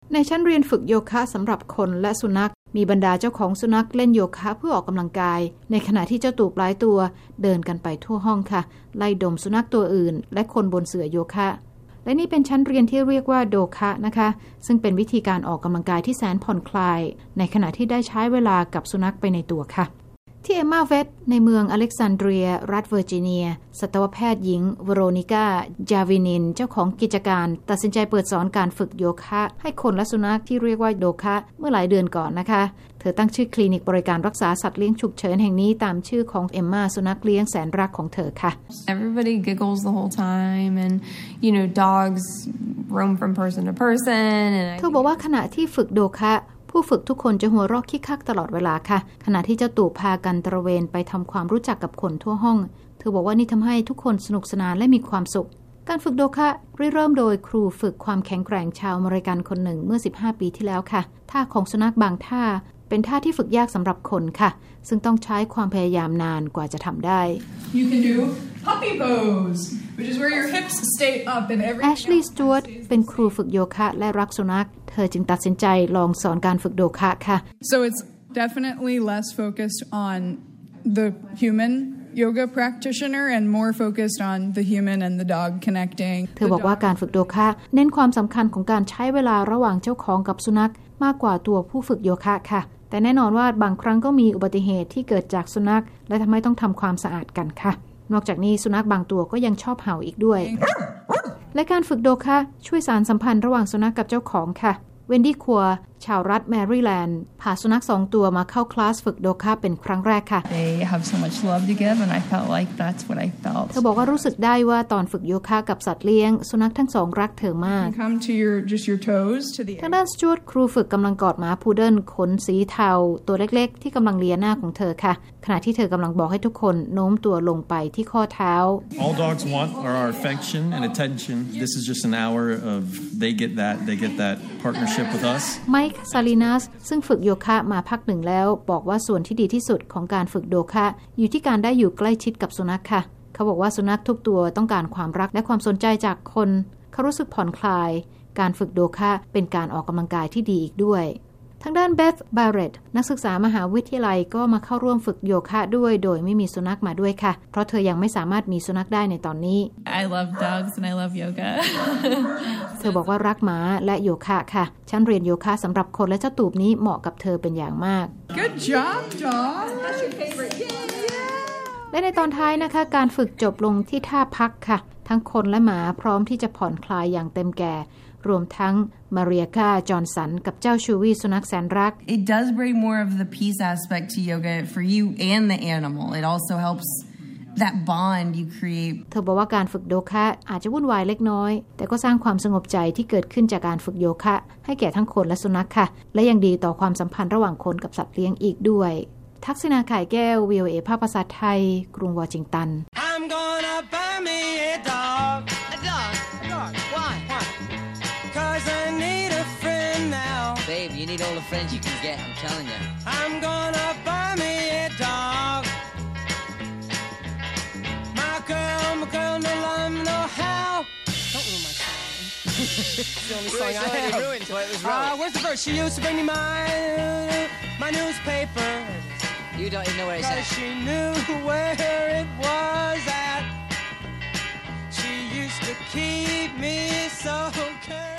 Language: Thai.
ในชั้นเรียนฝึกโยคะสำหรับคนและสุนัขมีบรรดาเจ้าของสุนัขเล่นโยคะเพื่อออกกำลังกายในขณะที่เจ้าตูบหลายตัวเดินกันไปทั่วห้องค่ะไล่ดมสุนัขตัวอื่นและคนบนเสื่อโยคะและนี่เป็นชั้นเรียนที่เรียกว่าโดคะนะคะซึ่งเป็นวิธีการออกกำลังกายที่แสนผ่อนคลายในขณะที่ได้ใช้เวลากับสุนัขไปในตัวค่ะที่เอมมาเวตในเมืองอเล็กซานเดรียรัฐเวอร์จิเนียสัตวแพทย์หญิงเวโรนิก้าจาวินินเจ้าของกิจการตัดสินใจเปิดสอนการฝึกโยคะให้คนและสุนัขที่เรียกว่าโดคะเมื่อหลายเดือนก่อนนะคะเธอตั้งชื่อคลินิกบริการรักษาสัตว์เลี้ยงฉุกเฉินแห่งนี้ตามชื่อของเอมมาสุนัขเลี้ยงแสนรักของเธอค่ะ Everybody giggles the whole time and dogs roam from person to person เธอบอกว่าขณะที่ฝึกโดคะผู้ฝึกทุกคนจะหัวเราะคิกคักตลอดเวลาค่ะขณะที่เจ้าตู่พากันตระเวนไปทำความรู้จักกับคนทั่วห้องเธอบอกว่านี่ทำให้ทุกคนสนุกสนานและมีความสุขการฝึกโดคะเริ่มโดยครูฝึกความแข็งแกร่งชาวอเมริกันคนหนึ่งเมื่อ15ปีที่แล้วค่ะท่าของสุนัขบางท่าเป็นท่าที่ฝึกยากสำหรับคนค่ะซึ่งต้องใช้ความพยายามนานกว่าจะทำได้ You can do puppy pose, which is where your hips stay up and every Ashley Stewart เป็นครูฝึกโยคะและรักสุนัขเธอจึงตัดสินใจลองสอนการฝึกโดคะค่ะ So it's definitely less focused on the human yoga practitioner and more focused on the human and the dog connecting เธอบอกว่าการฝึกโดคะเน้นความสำคัญของการใช้เวลาระหว่างเจ้าของกับสุนัขมากกว่าตัวผู้ฝึกโยคะค่ะแต่แน่นอนว่าบางครั้งก็มีอุบัติเหตุที่เกิดจากสุนัขและทำให้ต้องทำความสะอาดกันค่ะนอกจากนี้สุนัขบางตัวก็ยังชอบเห่าอีกด้วยและการฝึกโดคะช่วยสานสัมพันธ์ระหว่างสุนัขกับเจ้าของค่ะเวนดี้คัวชาวรัฐแมริแลนด์พาสุนัข2ตัวมาเข้าคลาสฝึกโดคะเป็นครั้งแรกค่ะ They have so much love to give and I felt like that's what I felt เธอบอกว่ารู้สึกได้ว่าตอนฝึกโยคะกับสัตว์เลี้ยงสุนัขทั้งสองรักเธอมาก Come to your toes to the ทางด้านสจ๊วตครูฝึกกำลังกอดหมาพูเดิลขนสีเทาตัวเล็กๆที่กำลังเลียหน้าของเธอค่ะขณะที่เธอกำลังบอกให้ทุกคนโน้มตัวลงไปที่ข้อเท้า All dogs want are our affection and attention. This is just an hour of they get that partnership with us. ไมค์ซาลินัสซึ่งฝึกโยคะมาพักหนึ่งแล้วบอกว่าส่วนที่ดีที่สุดของการฝึกโดคะอยู่ที่การได้อยู่ใกล้ชิดกับสุนัขค่ะเขาบอกว่าสุนัขทุกตัวต้องการความรักและความสนใจจากคนเขารู้สึกผ่อนคลายการฝึกโดคะเป็นการออกกำลังกายที่ดีอีกด้วยทางด้านเบธบาร์เรตนักศึกษามหาวิทยาลัยก็มาเข้าร่วมฝึกโยคะด้วยโดยไม่มีสุนัขมาด้วยค่ะเพราะเธอยังไม่สามารถมีสุนัขได้ในตอนนี้ I love dogs and I love yoga เธอบอกว่ารักหมาและโยคะค่ะชั้นเรียนโยคะสำหรับคนและเจ้าตูบนี้เหมาะกับเธอเป็นอย่างมาก Good job, dog. That's your favorite. Yeah. และในตอนท้ายนะคะการฝึกจบลงที่ท่าพักค่ะทั้งคนและหมาพร้อมที่จะผ่อนคลายอย่างเต็มแก่รวมทั้งมาเรียกาจอห์นสันกับเจ้าชูวี่สุนัขแสนรัก It does bring more of the peace aspect to yoga for you and the animal. It also helps that bond you create. เธอบอกว่าการฝึกโยคะอาจจะวุ่นวายเล็กน้อยแต่ก็สร้างความสงบใจที่เกิดขึ้นจากการฝึกโยคะให้แก่ทั้งคนและสุนัขค่ะและยังดีต่อความสัมพันธ์ระหว่างคนกับสัตว์เลี้ยงอีกด้วยทักษิณา ข่ายแก้ว VOA ภาคภาษาไทยกรุงวอชิงตัน I'm gonna buy me a dog. A dog? Why? Cause I need a friend now. Babe, you need all the friends you can get, I'm telling you. I'm gonna buy me a dog. My girl, no love, no how. Don't ruin my song. It's the only song I have. Ruined, so it was wrong. Where's the verse? She used to bring me my newspaper. You don't even know where it's at. Cause she knew where it was at. She used to keep me so careful.